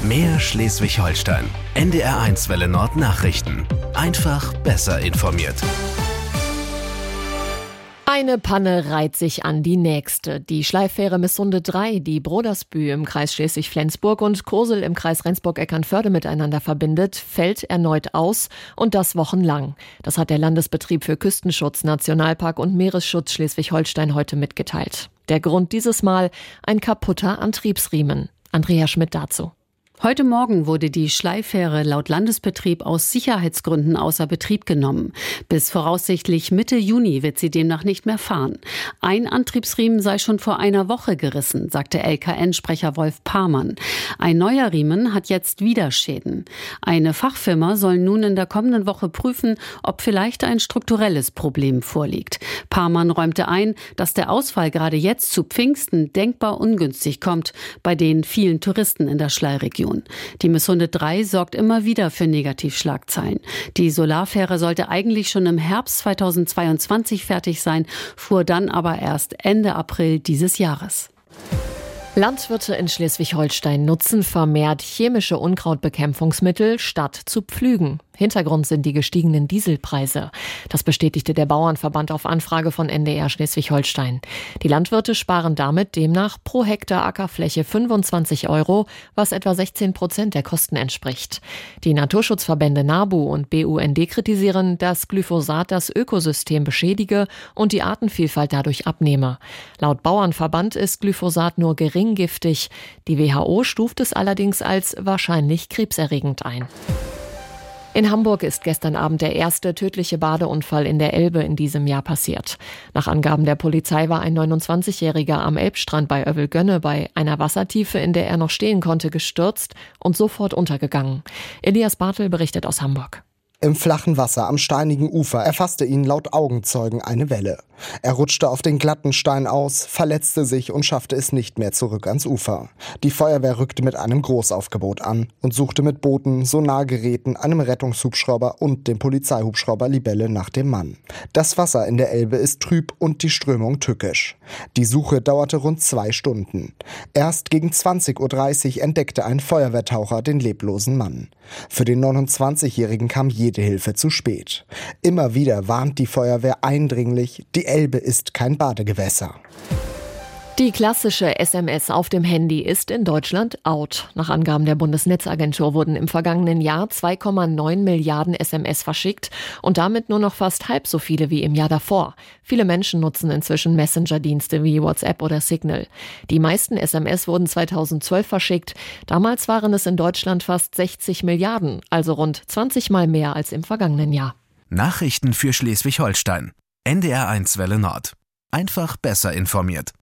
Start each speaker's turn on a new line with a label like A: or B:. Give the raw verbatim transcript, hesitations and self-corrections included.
A: Mehr Schleswig-Holstein. N D R eins Welle Nord Nachrichten. Einfach besser informiert.
B: Eine Panne reiht sich an die nächste. Die Schleiffähre Missunde drei, die Brodersbü im Kreis Schleswig-Flensburg und Kosel im Kreis Rendsburg-Eckernförde miteinander verbindet, fällt erneut aus und das wochenlang. Das hat der Landesbetrieb für Küstenschutz, Nationalpark und Meeresschutz Schleswig-Holstein heute mitgeteilt. Der Grund dieses Mal: ein kaputter Antriebsriemen. Andrea Schmidt dazu.
C: Heute Morgen wurde die Schleiffähre laut Landesbetrieb aus Sicherheitsgründen außer Betrieb genommen. Bis voraussichtlich Mitte Juni wird sie demnach nicht mehr fahren. Ein Antriebsriemen sei schon vor einer Woche gerissen, sagte L K N-Sprecher Wolf Pamann. Ein neuer Riemen hat jetzt wieder Schäden. Eine Fachfirma soll nun in der kommenden Woche prüfen, ob vielleicht ein strukturelles Problem vorliegt. Pamann räumte ein, dass der Ausfall gerade jetzt zu Pfingsten denkbar ungünstig kommt, bei den vielen Touristen in der Schleierregion. Die Missunde drei sorgt immer wieder für Negativschlagzeilen. Die Solarfähre sollte eigentlich schon im Herbst zweitausendzweiundzwanzig fertig sein, fuhr dann aber erst Ende April dieses Jahres.
B: Landwirte in Schleswig-Holstein nutzen vermehrt chemische Unkrautbekämpfungsmittel statt zu pflügen. Hintergrund sind die gestiegenen Dieselpreise. Das bestätigte der Bauernverband auf Anfrage von N D R Schleswig-Holstein. Die Landwirte sparen damit demnach pro Hektar Ackerfläche fünfundzwanzig Euro, was etwa sechzehn Prozent der Kosten entspricht. Die Naturschutzverbände NABU und B U N D kritisieren, dass Glyphosat das Ökosystem beschädige und die Artenvielfalt dadurch abnehme. Laut Bauernverband ist Glyphosat nur gering giftig. Die W H O stuft es allerdings als wahrscheinlich krebserregend ein. In Hamburg ist gestern Abend der erste tödliche Badeunfall in der Elbe in diesem Jahr passiert. Nach Angaben der Polizei war ein neunundzwanzigjähriger am Elbstrand bei Övelgönne bei einer Wassertiefe, in der er noch stehen konnte, gestürzt und sofort untergegangen. Elias Bartel berichtet aus Hamburg.
D: Im flachen Wasser am steinigen Ufer erfasste ihn laut Augenzeugen eine Welle. Er rutschte auf den glatten Stein aus, verletzte sich und schaffte es nicht mehr zurück ans Ufer. Die Feuerwehr rückte mit einem Großaufgebot an und suchte mit Booten, Sonargeräten, einem Rettungshubschrauber und dem Polizeihubschrauber Libelle nach dem Mann. Das Wasser in der Elbe ist trüb und die Strömung tückisch. Die Suche dauerte rund zwei Stunden. Erst gegen zwanzig Uhr dreißig entdeckte ein Feuerwehrtaucher den leblosen Mann. Für den neunundzwanzigjährigen kam jede Hilfe zu spät. Immer wieder warnt die Feuerwehr eindringlich, die Elbe ist kein Badegewässer.
B: Die klassische S M S auf dem Handy ist in Deutschland out. Nach Angaben der Bundesnetzagentur wurden im vergangenen Jahr zwei Komma neun Milliarden S M S verschickt und damit nur noch fast halb so viele wie im Jahr davor. Viele Menschen nutzen inzwischen Messenger-Dienste wie WhatsApp oder Signal. Die meisten S M S wurden zweitausendzwölf verschickt. Damals waren es in Deutschland fast sechzig Milliarden, also rund zwanzig Mal mehr als im vergangenen Jahr.
A: Nachrichten für Schleswig-Holstein. N D R eins Welle Nord. Einfach besser informiert.